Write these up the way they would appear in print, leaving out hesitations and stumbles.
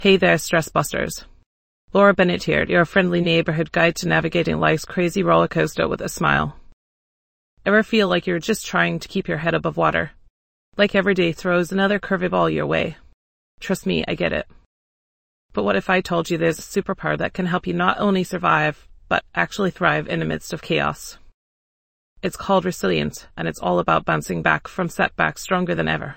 Hey there, Stress Busters. Laura Bennett here, your friendly neighborhood guide to navigating life's crazy roller coaster with a smile. Ever feel like you're just trying to keep your head above water? Like every day throws another curveball your way? Trust me, I get it. But what if I told you there's a superpower that can help you not only survive, but actually thrive in the midst of chaos? It's called resilience, and it's all about bouncing back from setbacks stronger than ever.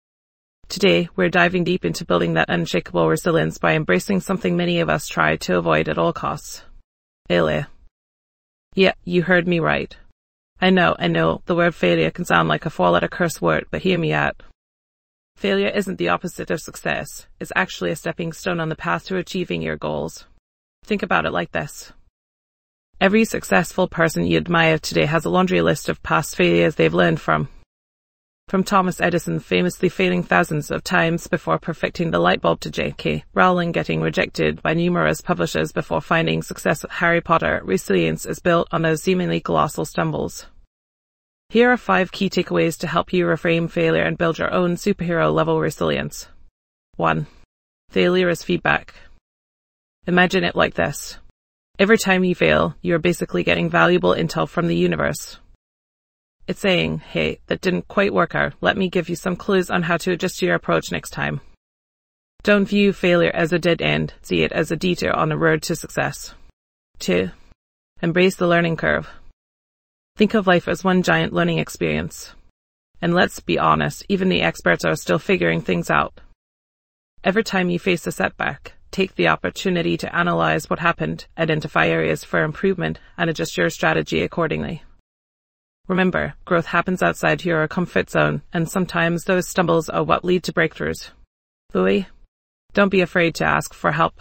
Today, we're diving deep into building that unshakable resilience by embracing something many of us try to avoid at all costs. Failure. Yeah, you heard me right. I know, the word failure can sound like a four-letter curse word, but hear me out. Failure isn't the opposite of success. It's actually a stepping stone on the path to achieving your goals. Think about it like this. Every successful person you admire today has a laundry list of past failures they've learned from. From Thomas Edison famously failing thousands of times before perfecting the light bulb to J.K. Rowling getting rejected by numerous publishers before finding success with Harry Potter, resilience is built on those seemingly colossal stumbles. Here are 5 key takeaways to help you reframe failure and build your own superhero-level resilience. 1. Failure is feedback. Imagine it like this. Every time you fail, you are basically getting valuable intel from the universe. It's saying, hey, that didn't quite work out. Let me give you some clues on how to adjust your approach next time. Don't view failure as a dead end. See it as a detour on the road to success. 2. Embrace the learning curve. Think of life as one giant learning experience. And let's be honest, even the experts are still figuring things out. Every time you face a setback, take the opportunity to analyze what happened, identify areas for improvement, and adjust your strategy accordingly. Remember, growth happens outside your comfort zone, and sometimes those stumbles are what lead to breakthroughs. Louis, don't be afraid to ask for help.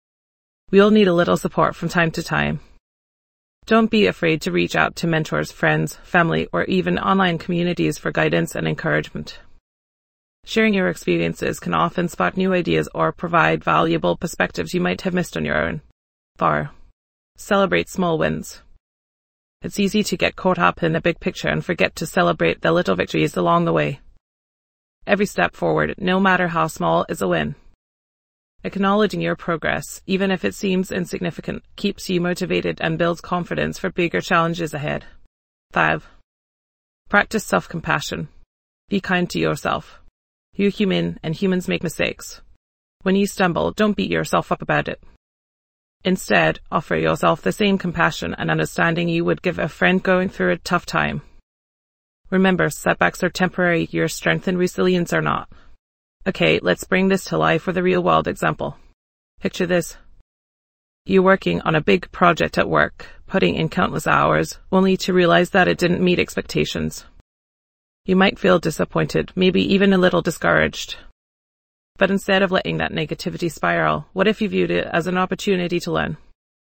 We all need a little support from time to time. Don't be afraid to reach out to mentors, friends, family, or even online communities for guidance and encouragement. Sharing your experiences can often spark new ideas or provide valuable perspectives you might have missed on your own. 4. Celebrate small wins. It's easy to get caught up in the big picture and forget to celebrate the little victories along the way. Every step forward, no matter how small, is a win. Acknowledging your progress, even if it seems insignificant, keeps you motivated and builds confidence for bigger challenges ahead. 5. Practice self-compassion. Be kind to yourself. You're human, and humans make mistakes. When you stumble, don't beat yourself up about it. Instead, offer yourself the same compassion and understanding you would give a friend going through a tough time. Remember, setbacks are temporary, your strength and resilience are not. Okay, let's bring this to life with a real-world example. Picture this. You're working on a big project at work, putting in countless hours, only to realize that it didn't meet expectations. You might feel disappointed, maybe even a little discouraged. But instead of letting that negativity spiral, what if you viewed it as an opportunity to learn?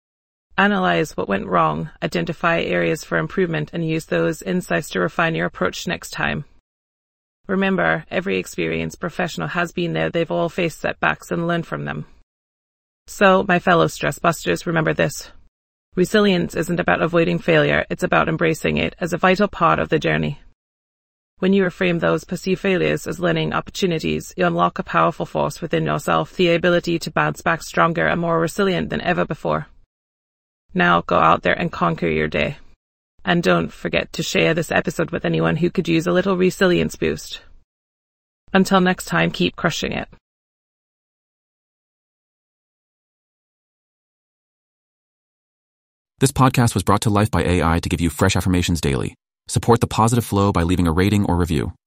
Analyze what went wrong, identify areas for improvement, and use those insights to refine your approach next time. Remember, every experienced professional has been there. They've all faced setbacks and learned from them. So, my fellow stress busters, remember this. Resilience isn't about avoiding failure, it's about embracing it as a vital part of the journey. When you reframe those perceived failures as learning opportunities, you unlock a powerful force within yourself, the ability to bounce back stronger and more resilient than ever before. Now go out there and conquer your day. And don't forget to share this episode with anyone who could use a little resilience boost. Until next time, keep crushing it. This podcast was brought to life by AI to give you fresh affirmations daily. Support the positive flow by leaving a rating or review.